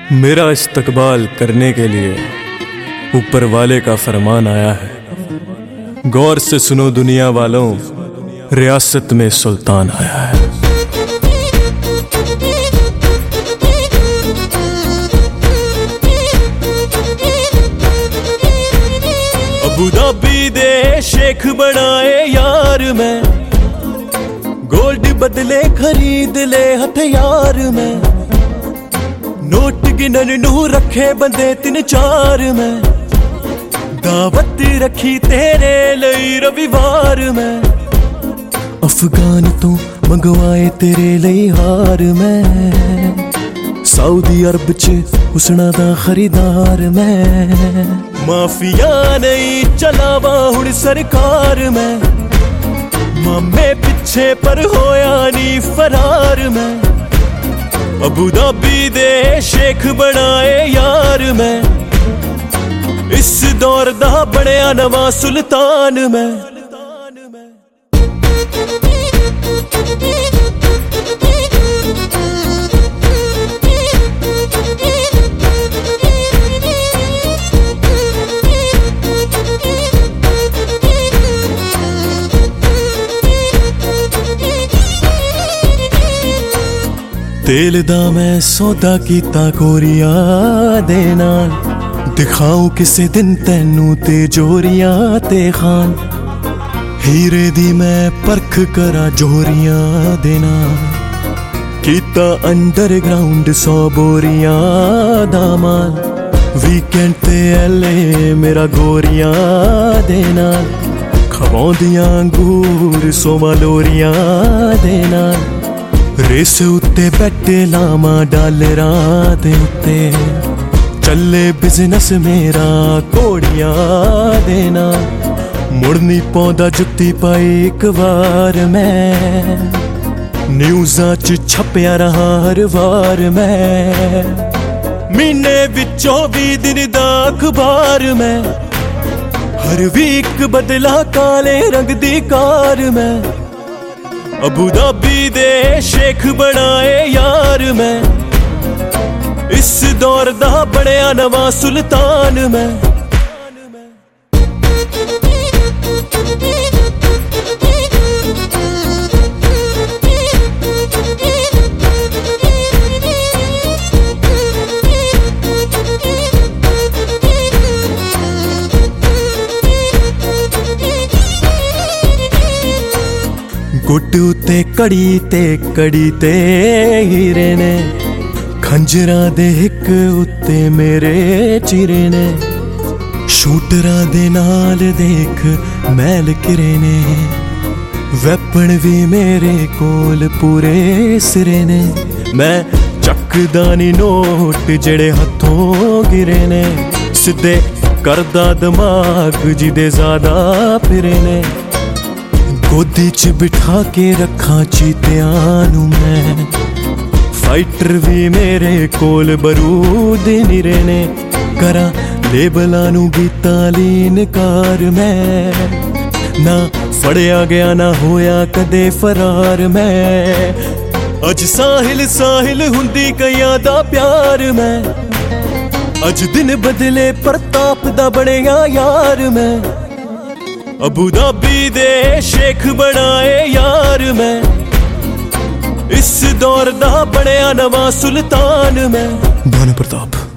मेरा इस्तकबाल करने के लिए ऊपर वाले का फरमान आया है। गौर से सुनो दुनिया वालों, रियासत में सुल्तान आया है। अबू धाबी दे शेख बनाए यार मैं, गोल्ड बदले खरीद ले हथियार मैं, नोट गिनन नू रखे बंदे 3-4 मैं, दावत रखी तेरे लई रविवार मैं, अफगान तो मंगवाए तेरे लई हार मैं, सऊदी अरब च हुसना दा खरीदार मैं, माफिया नहीं चलावा हुण सरकार मैं, मामे पिछे पर होया नी फरार मैं, अबू धाबी दे शेख बनाए यार मैं, इस दौर दा बड़िया नवा सुल्तान मैं। तेल दा मैं सौदा कीता कोरिया दे नाल, दिखाऊं किसे दिन तैनू ते जोरिया ते खान, हीरे दी मैं परख करा जोरिया दे नाल, कीता अंडरग्राउंड 100 बोरिया दा माल, वीकेंड ते एले मेरा गोरिया दे नाल, खवाउंदियां अंगूर 100 लोरिया दे नाल, रेस उत्ते बैठे लामा डालरां दे उत्ते, चले बिजनेस मेरा घोड़ियां दे नाल, मुड़ नी पौंदा जुत्ती पाई एक बार मैं, न्यूज़ां च छपया रहा हर वार मैं, महीने विचों 20 दिन दा अखबार मैं, हर वीक बदला काले रंग दी कार मैं, अबू धाबी दे शेख बनाए यार मैं, इस दौर दा बड़िया नवा सुल्तान मैं। गुट उत्ते कड़ी ते हीरे ने, खंजरा दे हिक उत्ते मेरे चिरे ने, शूटरा दे नाल देख मैल किरे ने, वैपन भी मेरे कोल पूरे सिरे ने, मैं चकदा नी नोट जेड़े हथों गिरे ने, सिद्धे करदा दिमाग जिदे ज्यादा फिरे ने, गोदी च बिठा के रखा चीतियां नू मैं, फाइटर भी मेरे कोल बरूद निरे ने, करा लेबलां नू गीता लीन कार मैं, ना फड़िया गया ना होया कदे फरार मैं, अज साहिल साहिल हुंदी कईयां दा प्यार मैं, अज दिन बदले प्रताप दा बनेगा यार मैं, अबू धाबी दे शेख बनाए यार मैं, इस दौर दा बड़िया नवा सुल्तान मैं। भानु प्रताप।